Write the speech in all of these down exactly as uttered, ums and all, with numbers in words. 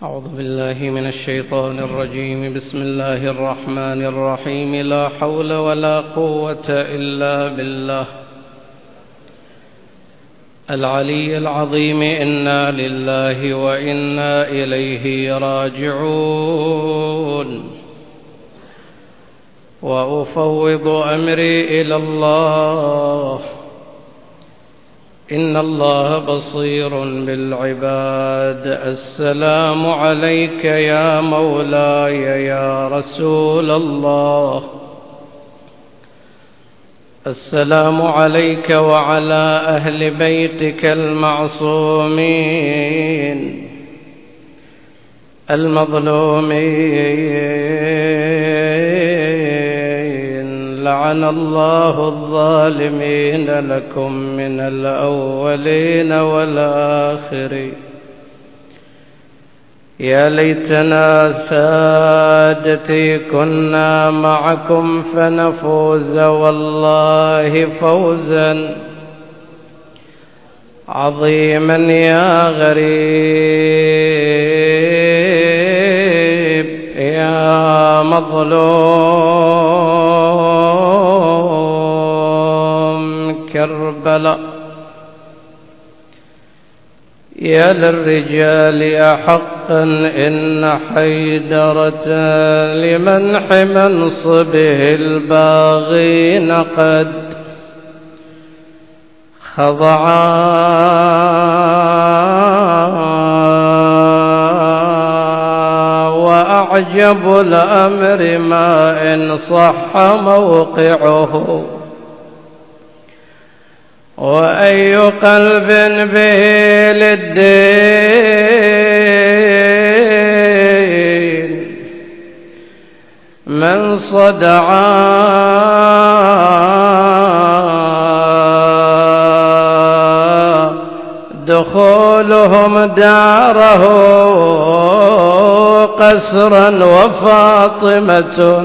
أعوذ بالله من الشيطان الرجيم. بسم الله الرحمن الرحيم. لا حول ولا قوة إلا بالله العلي العظيم. إنا لله وإنا إليه راجعون. وأفوض أمري إلى الله إن الله بصير بالعباد. السلام عليك يا مولاي يا رسول الله. السلام عليك وعلى أهل بيتك المعصومين المظلومين. لعن الله الظالمين لكم من الأولين والآخرين. يا ليتنا سادتي كنا معكم فنفوز والله فوزا عظيما. يا غريب يا مظلوم كربلاء. يا للرجال أحقا إن حيدرة لمنح منصبه الباغين قد خضعا. وأعجب الأمر ما إن صح موقعه وأي قلب به للدين من صدعا. دخولهم داره قسرا وفاطمة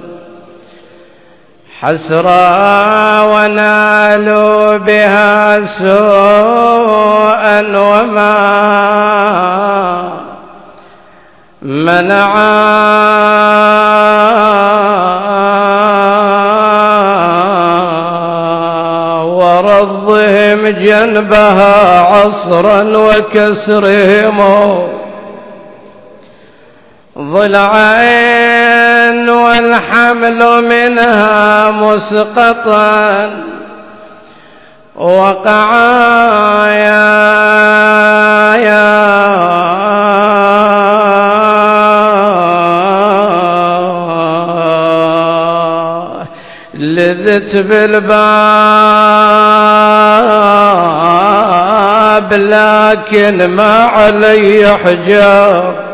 حسرا ونالوا بها سوءا وما منعا. ورضهم جنبها عصرا وكسرهم ضلعين والحمل منها مسقطا. وقعا يا يا لذت بالباب لكن ما علي حجاب.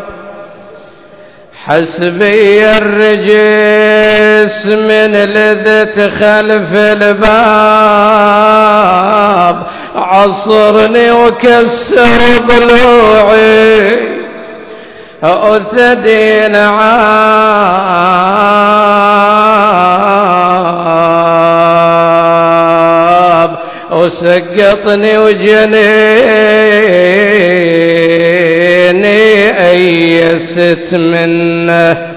حسبي الرجس من لذت خلف الباب. عصرني وكسر ضلوعي أثدي نعاب. وسقطني وجنيني أيست منه.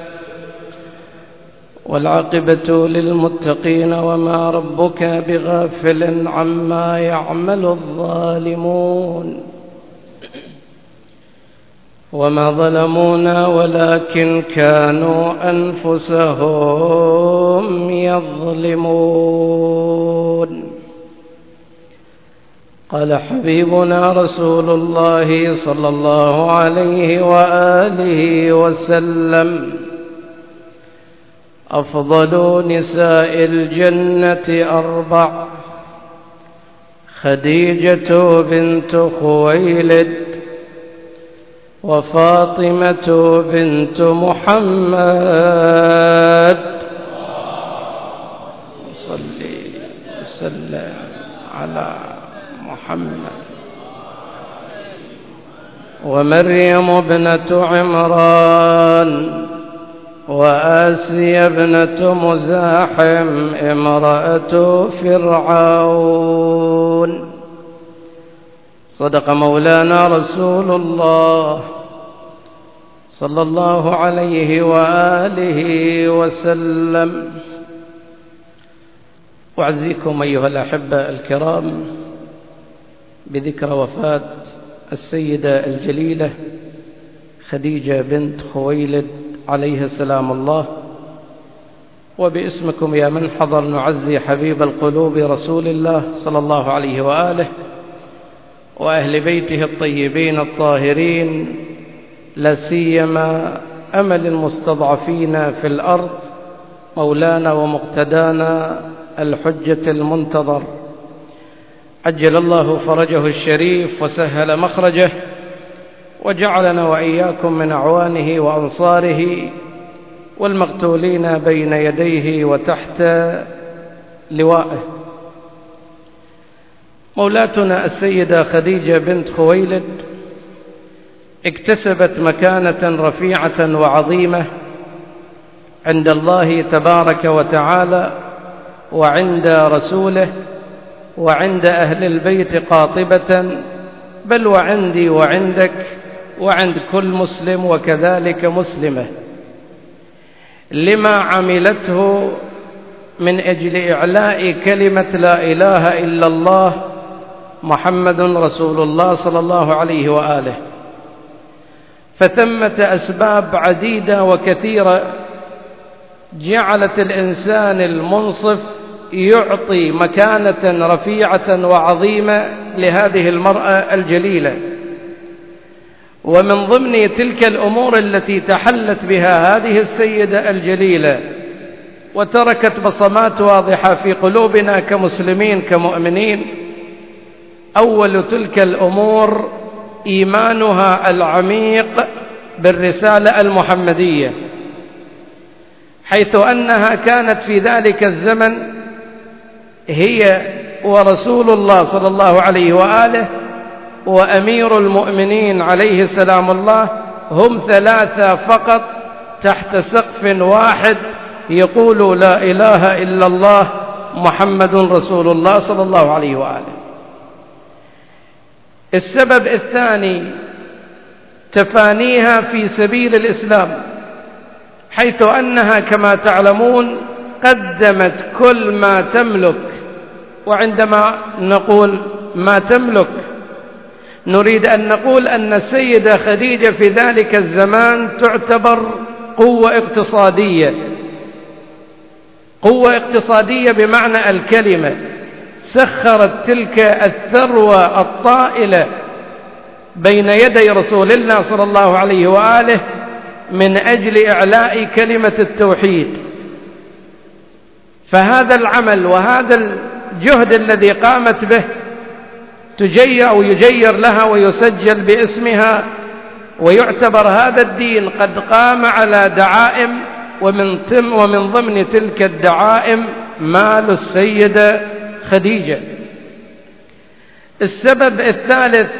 والعاقبة للمتقين وما ربك بغافل عما يعمل الظالمون. وما ظلمونا ولكن كانوا أنفسهم يظلمون. قال حبيبنا رسول الله صلى الله عليه وآله وسلم: أفضل نساء الجنة أربع: خديجة بنت خويلد، وفاطمة بنت محمد صلي وسلم على محمد، ومريم ابنة عمران، وآسيا ابنة مزاحم امرأة فرعون. صدق مولانا رسول الله صلى الله عليه وآله وسلم. أعزيكم أيها الأحبة الكرام بذكرى وفاة السيدة الجليلة خديجة بنت خويلد عليها سلام الله، وباسمكم يا من حضر نعزي حبيب القلوب رسول الله صلى الله عليه وآله وأهل بيته الطيبين الطاهرين، لا سيما أمل المستضعفين في الأرض مولانا ومقتدانا الحجة المنتظر، عجل الله فرجه الشريف وسهل مخرجه، وجعلنا وإياكم من أعوانه وأنصاره والمقتولين بين يديه وتحت لوائه. مولاتنا السيدة خديجة بنت خويلد اكتسبت مكانة رفيعة وعظيمة عند الله تبارك وتعالى وعند رسوله وعند أهل البيت قاطبة، بل وعندي وعندك وعند كل مسلم وكذلك مسلمة، لما عملته من أجل إعلاء كلمة لا إله إلا الله محمد رسول الله صلى الله عليه وآله. فثمة أسباب عديدة وكثيرة جعلت الإنسان المنصف يعطي مكانة رفيعة وعظيمة لهذه المرأة الجليلة. ومن ضمن تلك الأمور التي تحلت بها هذه السيدة الجليلة وتركت بصمات واضحة في قلوبنا كمسلمين كمؤمنين، أول تلك الأمور إيمانها العميق بالرسالة المحمدية، حيث أنها كانت في ذلك الزمن هي ورسول الله صلى الله عليه وآله وأمير المؤمنين عليه سلام الله هم ثلاثة فقط تحت سقف واحد يقول لا إله إلا الله محمد رسول الله صلى الله عليه وآله. السبب الثاني تفانيها في سبيل الإسلام، حيث أنها كما تعلمون قدمت كل ما تملك، وعندما نقول ما تملك نريد أن نقول أن السيدة خديجة في ذلك الزمان تعتبر قوة اقتصادية، قوة اقتصادية بمعنى الكلمة، سخرت تلك الثروة الطائلة بين يدي رسول الله صلى الله عليه وآله من أجل إعلاء كلمة التوحيد. فهذا العمل وهذا الجهد الذي قامت به تجير أو يجير لها ويسجل باسمها، ويعتبر هذا الدين قد قام على دعائم، ومن تم ومن ضمن تلك الدعائم مال السيدة خديجة. السبب الثالث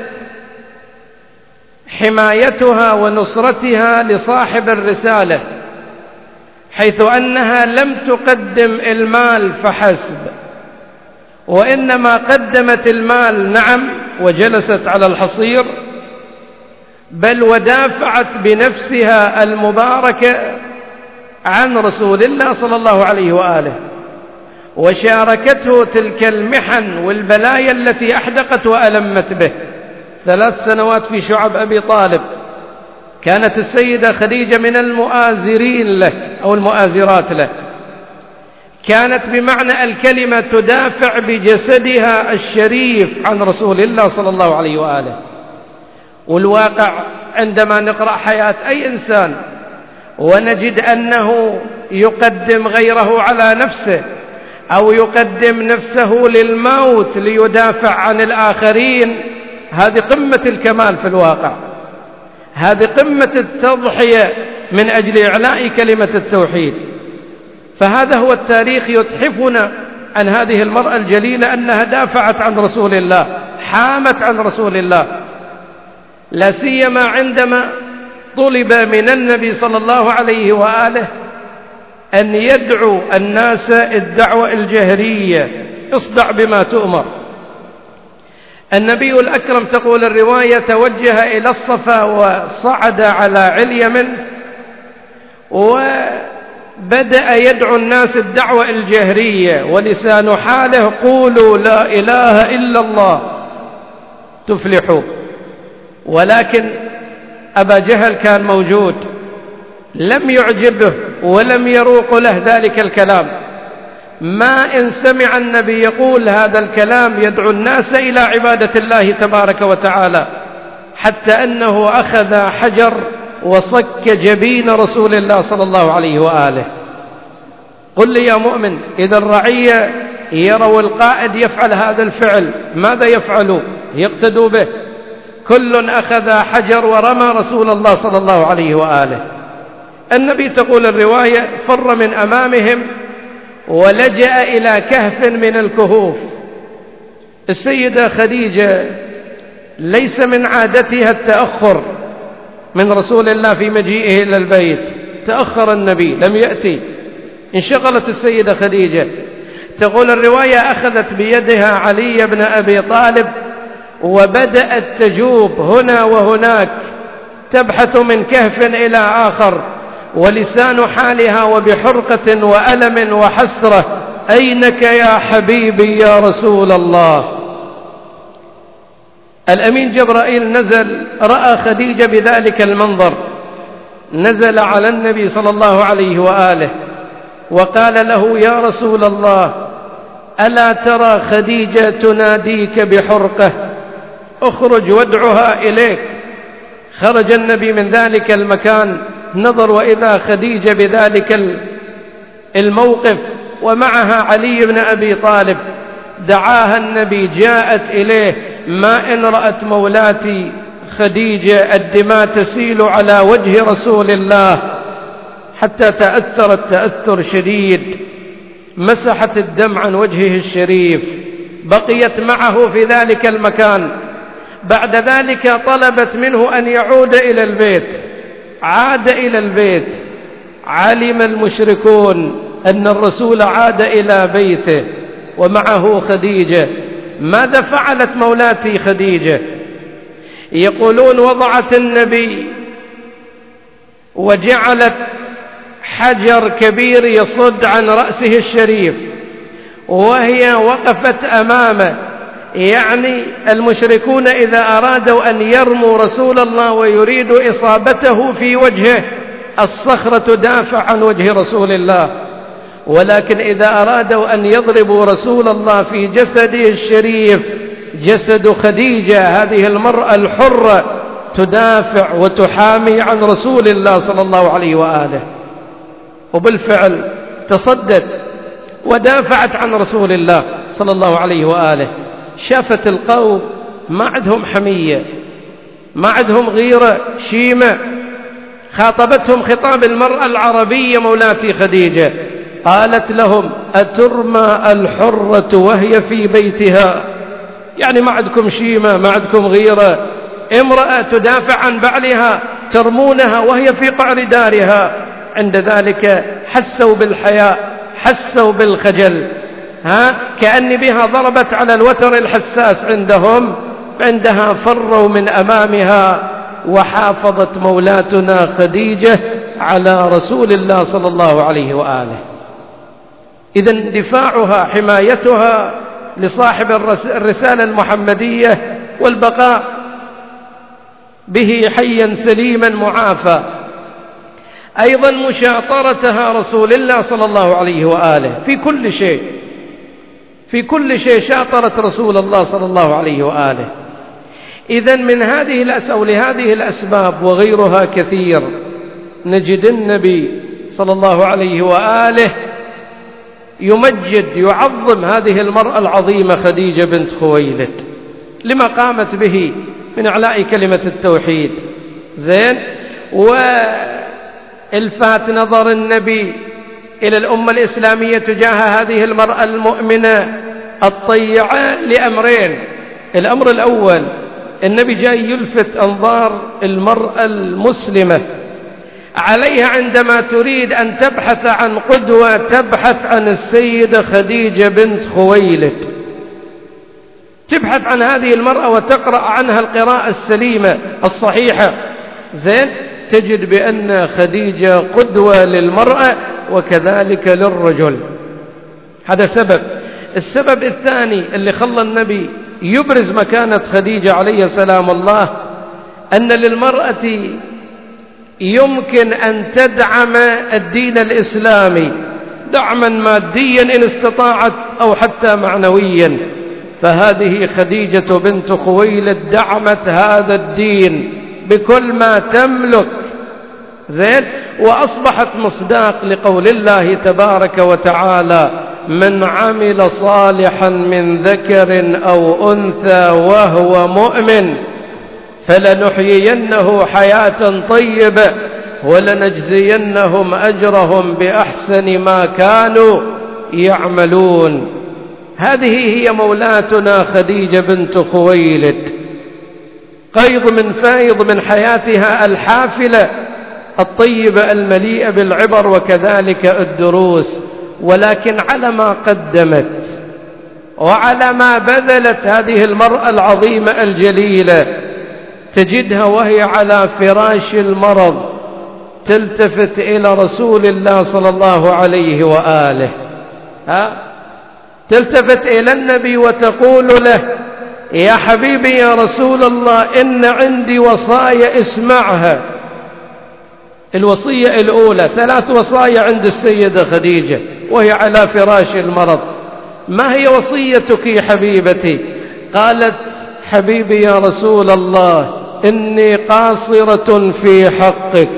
حمايتها ونصرتها لصاحب الرسالة، حيث أنها لم تقدم المال فحسب، وإنما قدمت المال نعم وجلست على الحصير، بل ودافعت بنفسها المباركة عن رسول الله صلى الله عليه وآله، وشاركته تلك المحن والبلايا التي أحدقت وألمت به. ثلاث سنوات في شعب أبي طالب كانت السيدة خديجة من المؤازرين له أو المؤازرات له، كانت بمعنى الكلمة تدافع بجسدها الشريف عن رسول الله صلى الله عليه وآله. والواقع عندما نقرأ حياة أي إنسان ونجد أنه يقدم غيره على نفسه أو يقدم نفسه للموت ليدافع عن الآخرين، هذه قمة الكمال في الواقع، هذه قمة التضحية من أجل إعلاء كلمة التوحيد. فهذا هو التاريخ يتحفنا عن هذه المرأة الجليلة أنها دافعت عن رسول الله، حامت عن رسول الله، لا سيما عندما طلب من النبي صلى الله عليه وآله أن يدعو الناس الدعوة الجهرية، اصدع بما تؤمر. النبي الأكرم تقول الرواية توجه إلى الصفا وصعد على علي منه وبدأ يدعو الناس الدعوة الجهرية ولسان حاله قولوا لا إله إلا الله تفلحوا. ولكن أبا جهل كان موجود، لم يعجبه ولم يروق له ذلك الكلام، ما إن سمع النبي يقول هذا الكلام يدعو الناس إلى عبادة الله تبارك وتعالى، حتى أنه أخذ حجر وصك جبين رسول الله صلى الله عليه وآله. قل لي يا مؤمن، إذا الرعية يروا القائد يفعل هذا الفعل ماذا يفعلوا؟ يقتدوا به. كل أخذ حجر ورمى رسول الله صلى الله عليه وآله. النبي تقول الرواية فر من أمامهم ولجأ إلى كهف من الكهوف. السيدة خديجة ليس من عادتها التأخر من رسول الله في مجيئه إلى البيت، تأخر النبي لم يأتي، انشغلت السيدة خديجة. تقول الرواية أخذت بيدها علي بن أبي طالب وبدأت تجوب هنا وهناك، تبحث من كهف إلى آخر، ولسان حالها وبحرقة وألم وحسرة أينك يا حبيبي يا رسول الله. الأمين جبرائيل نزل رأى خديجة بذلك المنظر، نزل على النبي صلى الله عليه وآله وقال له يا رسول الله ألا ترى خديجة تناديك بحرقة؟ اخرج وادعها إليك. خرج النبي من ذلك المكان، نظر وإذا خديجة بذلك الموقف ومعها علي بن أبي طالب. دعاها النبي، جاءت إليه، ما إن رأت مولاتي خديجة الدماء تسيل على وجه رسول الله حتى تأثرت تأثر شديد، مسحت الدم عن وجهه الشريف، بقيت معه في ذلك المكان. بعد ذلك طلبت منه أن يعود إلى البيت، عاد إلى البيت. علم المشركون أن الرسول عاد إلى بيته ومعه خديجة. ماذا فعلت مولاتي خديجة؟ يقولون وضعت النبي وجعلت حجر كبير يصد عن رأسه الشريف وهي وقفت أمامه. يعني المشركون إذا أرادوا أن يرموا رسول الله ويريدوا إصابته في وجهه، الصخرة تدافع عن وجه رسول الله، ولكن إذا أرادوا أن يضربوا رسول الله في جسده الشريف، جسد خديجة هذه المرأة الحرة تدافع وتحامي عن رسول الله صلى الله عليه وآله. وبالفعل تصدت ودافعت عن رسول الله صلى الله عليه وآله. شافت القوم ما عندهم حمية، ما عندهم غيرة، شيمة. خاطبتهم خطاب المرأة العربية مولاتي خديجة، قالت لهم أترمى الحرة وهي في بيتها؟ يعني ما عندكم شيمة، ما عندكم غيرة، امرأة تدافع عن بعلها ترمونها وهي في قعر دارها. عند ذلك حسوا بالحياء، حسوا بالخجل، ها كأن بها ضربت على الوتر الحساس عندهم. عندها فروا من أمامها، وحافظت مولاتنا خديجة على رسول الله صلى الله عليه وآله. إذن دفاعها حمايتها لصاحب الرسالة المحمدية والبقاء به حيا سليما معافى. أيضا مشاطرتها رسول الله صلى الله عليه وآله في كل شيء، في كل شيء شاطرت رسول الله صلى الله عليه وآله. إذن من هذه الأسباب لهذه الأسباب وغيرها كثير نجد النبي صلى الله عليه وآله يمجد يعظم هذه المرأة العظيمة خديجة بنت خويلد لما قامت به من إعلاء كلمة التوحيد. زين. والفات نظر النبي إلى الأمة الإسلامية تجاه هذه المرأة المؤمنة الطيعة لأمرين. الأمر الأول، النبي جاي يلفت أنظار المرأة المسلمة عليها عندما تريد أن تبحث عن قدوة، تبحث عن السيدة خديجة بنت خويلد. تبحث عن هذه المرأة وتقرأ عنها القراءة السليمة الصحيحة، زين، تجد بأن خديجة قدوة للمرأة وكذلك للرجل. هذا سبب. السبب الثاني اللي خلى النبي يبرز مكانة خديجة عليه سلام الله، أن للمرأة يمكن أن تدعم الدين الإسلامي دعما ماديا إن استطاعت أو حتى معنويا، فهذه خديجة بنت خويلد دعمت هذا الدين بكل ما تملك، زين، وأصبحت مصداق لقول الله تبارك وتعالى: من عمل صالحا من ذكر أو أنثى وهو مؤمن فلنحيينه حياة طيبة ولنجزينهم أجرهم بأحسن ما كانوا يعملون. هذه هي مولاتنا خديجة بنت خويلد، قيض من فيض من حياتها الحافلة الطيبة المليئة بالعبر وكذلك الدروس. ولكن على ما قدمت وعلى ما بذلت هذه المرأة العظيمة الجليلة، تجدها وهي على فراش المرض تلتفت إلى رسول الله صلى الله عليه وآله، ها؟ تلتفت إلى النبي وتقول له: يا حبيبي يا رسول الله، إن عندي وصايا اسمعها. الوصية الأولى، ثلاث وصايا عند السيدة خديجة وهي على فراش المرض. ما هي وصيتك يا حبيبتي؟ قالت: حبيبي يا رسول الله، إني قاصرة في حقك،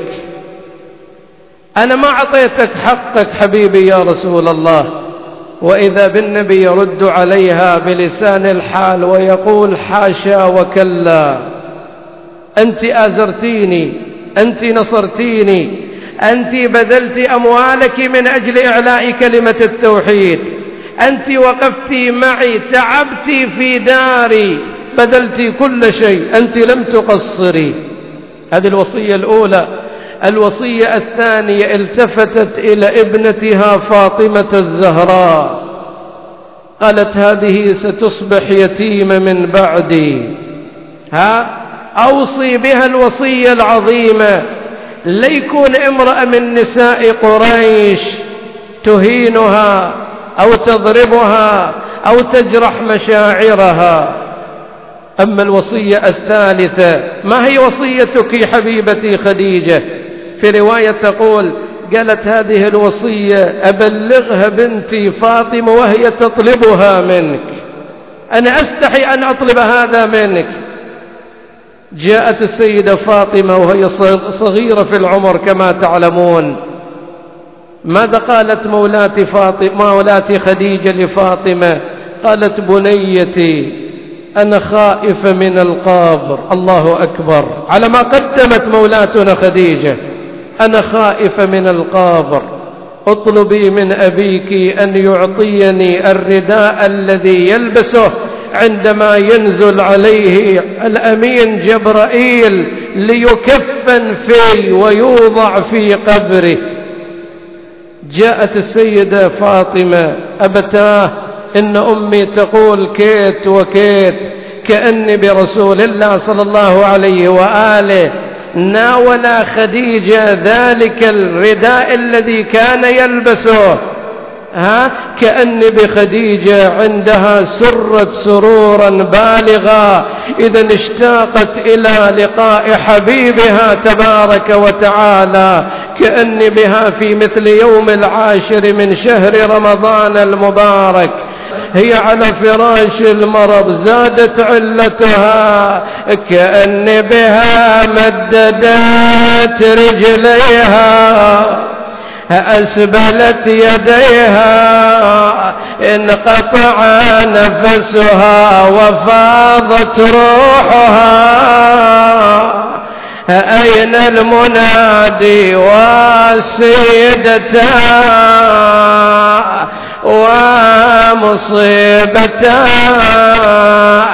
أنا ما أعطيتك حقك حبيبي يا رسول الله. وإذا بالنبي يرد عليها بلسان الحال ويقول: حاشا وكلا، أنت آزرتيني، أنت نصرتيني، أنت بذلت أموالك من أجل إعلاء كلمة التوحيد، أنت وقفت معي، تعبت في داري، بذلت كل شيء، أنت لم تقصري. هذه الوصية الأولى. الوصية الثانية، التفتت إلى ابنتها فاطمة الزهراء، قالت: هذه ستصبح يتيمة من بعدي، ها؟ أوصي بها الوصية العظيمة، ليكون امرأة من نساء قريش تهينها أو تضربها أو تجرح مشاعرها. أما الوصية الثالثة، ما هي وصيتك يا حبيبتي خديجة؟ في رواية تقول: قالت: هذه الوصية أبلغها بنتي فاطمة وهي تطلبها منك، أنا أستحي أن أطلب هذا منك. جاءت السيدة فاطمة وهي صغيرة في العمر كما تعلمون. ماذا قالت مولاتي فاطمة مولاتي خديجة لفاطمة؟ قالت: بنيتي، أنا خائفة من القبر. الله أكبر على ما قدمت مولاتنا خديجة. أنا خائفة من القبر، اطلبي من أبيك أن يعطيني الرداء الذي يلبسه عندما ينزل عليه الأمين جبرائيل ليكفن فيه ويوضع في قبره. جاءت السيدة فاطمة: أبتاه، إن أمي تقول كيت وكيت، كأني برسول الله صلى الله عليه وآله ناول خديجة ذلك الرداء الذي كان يلبسه، ها؟ كأني بخديجة عندها سرت سرورا بالغا، إذا اشتاقت إلى لقاء حبيبها تبارك وتعالى، كأني بها في مثل يوم العاشر من شهر رمضان المبارك. هي على فراش المرض زادت علتها، كأن بها مددت رجليها، أسبلت يديها، انقطع نفسها وفاضت روحها. أين المنادي والسيدتا ومصيبتا؟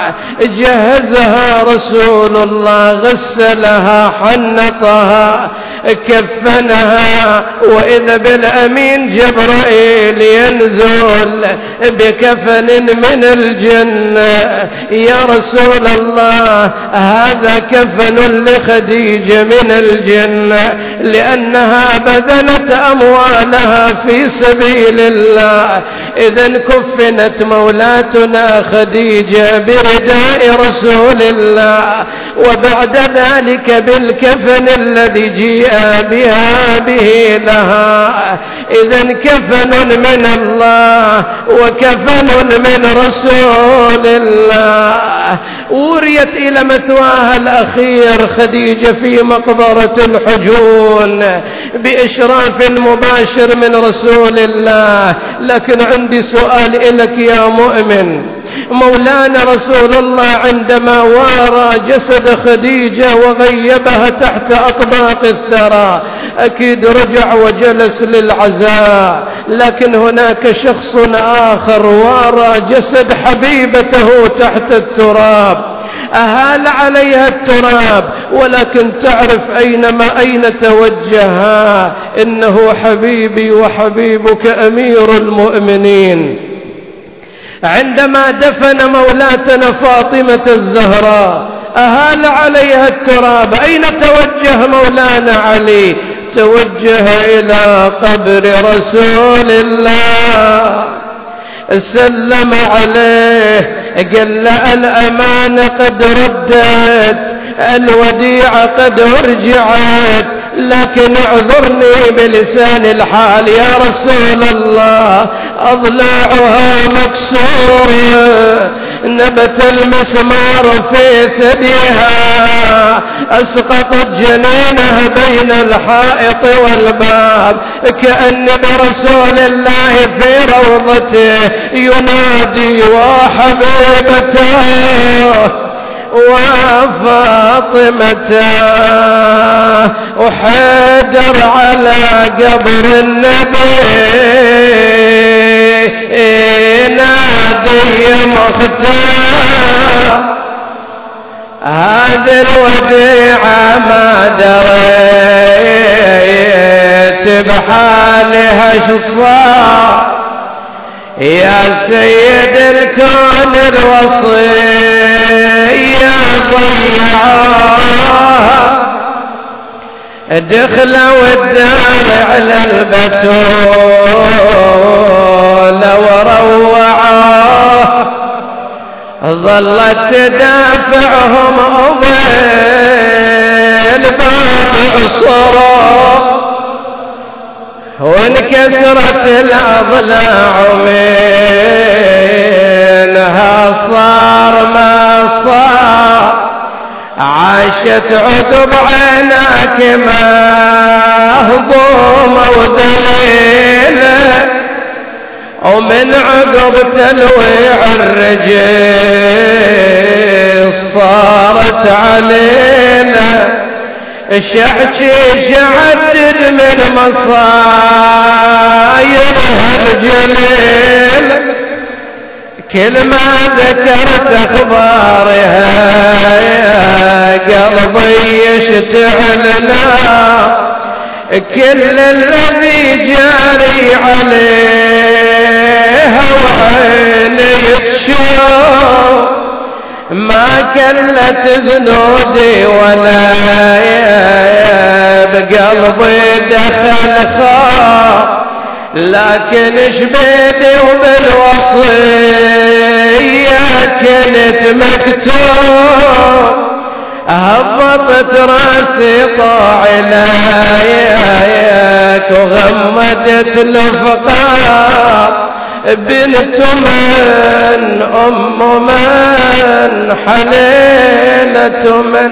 جهزها رسول الله، غسلها، حنطها، كفنها، وإذا بالأمين جبرائيل ينزل بكفن من الجنة. يا رسول الله هذا كفن لخديجة من الجنة، لأنها بذلت أموالها في سبيل الله. إذن كفنت مولاتنا خديجة برداء رسول الله، وبعد ذلك بالكفن الذي جيء بها به لها. إذن كفن من الله وكفن من رسول الله. وريت إلى مثواها الأخير خديجة في مقبرة الحجون بإشراف مباشر من رسول الله. لكن عندي سؤال إلك يا مؤمن، مولانا رسول الله عندما وارى جسد خديجة وغيبها تحت أطباق الثرى أكيد رجع وجلس للعزاء، لكن هناك شخص آخر وارى جسد حبيبته تحت التراب، أهال عليها التراب، ولكن تعرف أينما أين توجها إنه حبيبي وحبيبك أمير المؤمنين. عندما دفن مولاتنا فاطمة الزهراء أهال عليها التراب، أين توجه مولانا علي؟ توجه إلى قبر رسول الله، سلم عليه، قال له الأمانة قد ردت، الوديعة قد ارجعت، لكن اعذرني بلسان الحال يا رسول الله، أضلاعها مكسورة، نبت المسمار في ثديها، أسقطت جنينها بين الحائط والباب، كأن برسول الله في روضته ينادي وحبيبته وفاطمته. وحيدر على قبر النبي نادي مختار، هذه الوديعة ما دريت بحالها شصار، يا سيد الكون الوصية ضيعوها، دخلوا الدار على البتول وروعوه، ظلت تدافعهم أضيل باب عصره، وانكسرت الأضلاع منها صار ما صار، عاشت عقب عيناك مهضومة وذليلة، ومن عقب تلويع الرجل صارت علينا، شحكي شعدد من مصايرها الجليل، كل ما ذكرت أخبارها قلبي يشتعل نار، كل الذي جاري عليها وعيني تشوف، ما كلت زنودي ولا بقلبي دخل خاف، لكن شبيدي وبالوصية كنت مكتوب، هبطت راسي طاعلايك وغمدت الفقار، بنت من أم من حليلة من،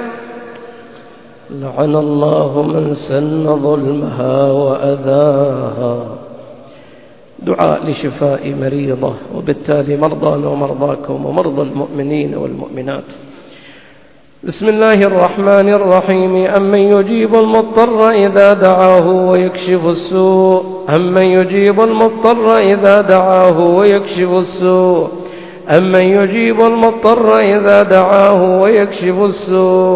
لعن الله من سن ظلمها وأذاها. دعاء لشفاء مريضة، وبالتالي مرضانا ومرضاكم ومرضى المؤمنين والمؤمنات. بسم الله الرحمن الرحيم. أمن يجيب المضطر إذا دعاه ويكشف السوء، أمن يجيب المضطر إذا دعاه ويكشف السوء، أمن يجيب المضطر إذا دعاه ويكشف السوء،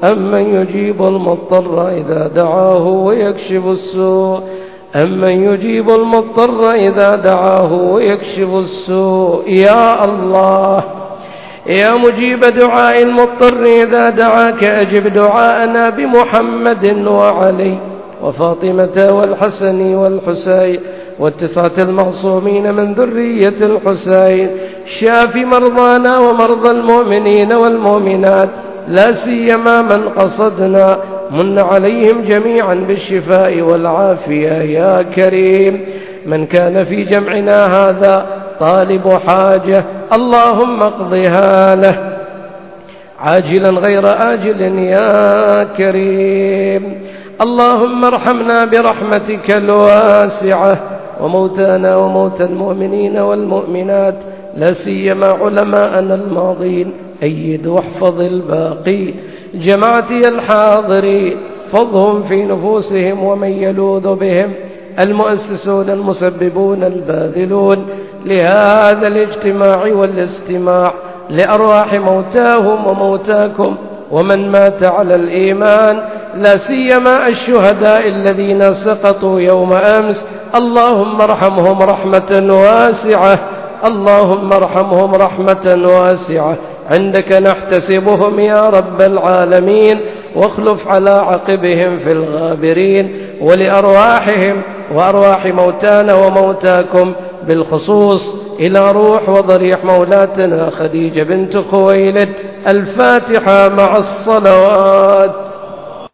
أمن يجيب المضطر إذا دعاه ويكشف السوء أمن يجيب المضطر إذا دعاه ويكشف السوء. يا الله يا مجيب دعاء المضطر إذا دعاك أجب دعاءنا بمحمد وعلي وفاطمة والحسن والحسين والتسعة المعصومين من ذرية الحسين. شاف مرضانا ومرضى المؤمنين والمؤمنات لا سيما من قصدنا، من عليهم جميعا بالشفاء والعافية يا كريم. من كان في جمعنا هذا طالب حاجة اللهم اقضها له عاجلا غير آجل يا كريم. اللهم ارحمنا برحمتك الواسعة وموتانا وموتى المؤمنين والمؤمنات لا سيما علماءنا الماضين. أيد واحفظ الباقي. جماعتي الحاضرين فضهم في نفوسهم ومن يلوذ بهم، المؤسسون المسببون الباذلون لهذا الاجتماع والاستماع، لأرواح موتاهم وموتاكم ومن مات على الإيمان لا سيما الشهداء الذين سقطوا يوم أمس. اللهم ارحمهم رحمة واسعة، اللهم ارحمهم رحمة واسعة. عندك نحتسبهم يا رب العالمين، واخلف على عقبهم في الغابرين. ولأرواحهم وأرواح موتانا وموتاكم بالخصوص إلى روح وضريح مولاتنا خديجة بنت خويلد. الفاتحة مع الصلوات.